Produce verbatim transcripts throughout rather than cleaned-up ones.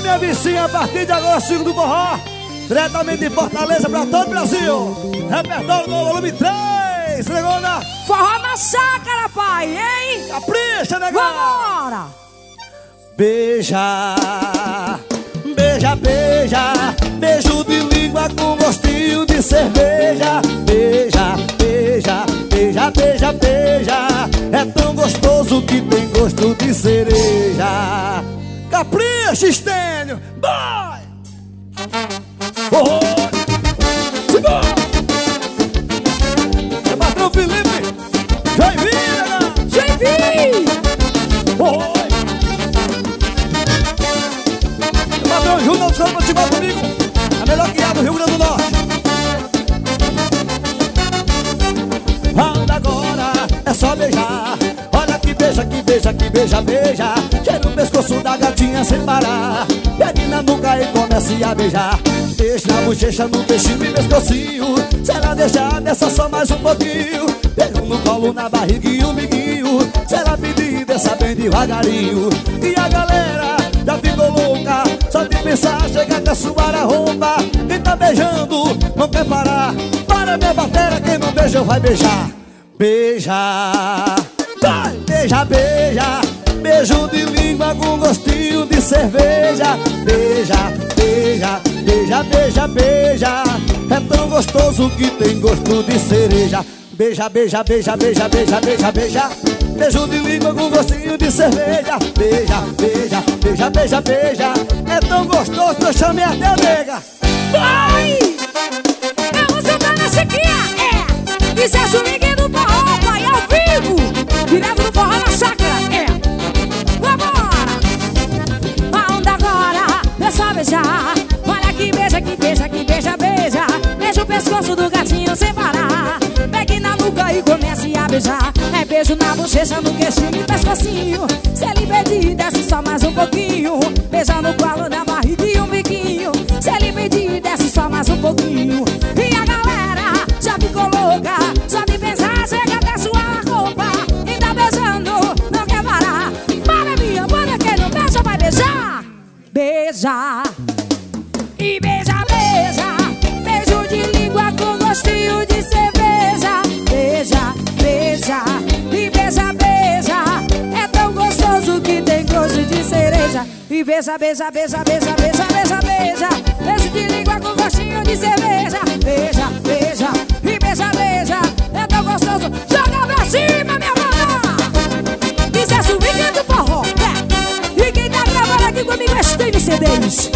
minha vizinha, a partir de agora, cinco do forró, diretamente de Fortaleza pra todo o Brasil. Repertório do volume três, segunda. Forró na chácara, pai, hein? Capricha, negão. Vambora! Beija, beija, beija, beijo de língua com gostinho de cerveja. Beija, beija, beija, beija, beija, é tão gostoso que tem gosto de cereja. Capricha, Estênio, vai! Oh, simbora! É patrão Felipe, já vi, já vi! Oh! Patrão Júnior, para participar comigo, a melhor que há do Rio Grande do Norte. Anda agora, é só beijar. Olha que beija, que beija, que beija, beija. Cheira o pescoço da gatinha sem parar. Pegue na nuca e comece a beijar. Deixa na bochecha, no peixinho e pescocinho. Se ela deixar, desça só mais um pouquinho. Pega no colo, na barriga e o miguinho. Se ela pedir, desça bem devagarinho. E a galera já ficou louca, só de pensar, chega até suar a roupa. Quem tá beijando não quer parar. Para minha bateria, quem não beija vai beijar. Beija, vai, beija, beija, beijo de língua com gostinho de cerveja. Beija, beija, beija, beija, beija, é tão gostoso que tem gosto de cereja. Beija, beija, beija, beija, beija, beija, beija, beijo de língua com gostinho de cerveja. Beija, beija, beija, beija, beija, é tão gostoso que eu chamei até a nega. Vai! É o Santa na Chiquinha, é! Isso é swing do forró, pai, ao vivo! Direto do forró na chácara, é! Vambora! A onda agora, é só beijar. Olha que beija, que beija, que beija, beija. Beija o pescoço do gatinho sem parar. Pegue na nuca e comece a beijar. É beijo na bochecha, no queixinho e pescocinho. Se ele pedir, desce só mais um pouquinho. Beija no colo, na barriga e um biquinho. Se ele pedir, desce só mais um pouquinho. E a galera já ficou louca, só de pensar, chega até suar a roupa. Ainda beijando, não quer parar. Para minha banda, quem não beija vai beijar. Beija e beija, beija, beijo de língua com gostinho de cerveja. Beija, beija e beija, beija, é tão gostoso que tem gosto de cereja. E beija, beija, beija, beija, beija, beija, beija, beijo de língua com gostinho de cerveja. Beija, beija e beija, beija, é tão gostoso. Joga pra cima, minha banda! Isso é swing do forró, é! E quem tá gravando aqui comigo é Estênio C Ds.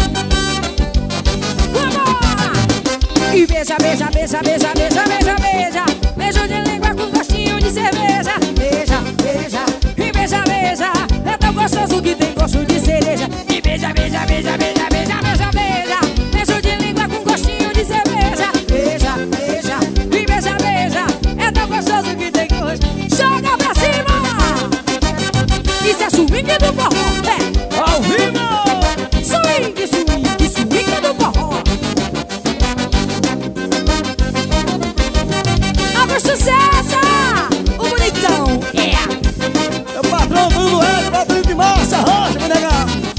E beija, beija, beija, beija, beija, beija, beija, beijo de língua com gostinho de cerveja. Beija, beija, e beija, beija, é tão gostoso que tem gosto de cereja. E beija, beija, beija, beija.